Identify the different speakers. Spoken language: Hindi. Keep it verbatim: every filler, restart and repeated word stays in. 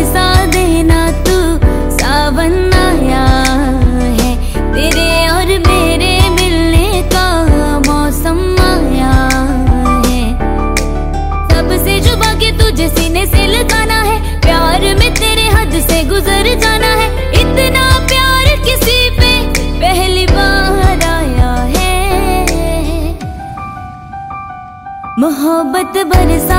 Speaker 1: बरसा देना तू, सावन आया है, तेरे और मेरे मिलने का मौसम आया है। सबसे छुपा के तुझे सीने से लगाना है, प्यार में तेरे हद से गुजर जाना है। इतना प्यार किसी पे पहली बार आया है। मोहब्बत बरसा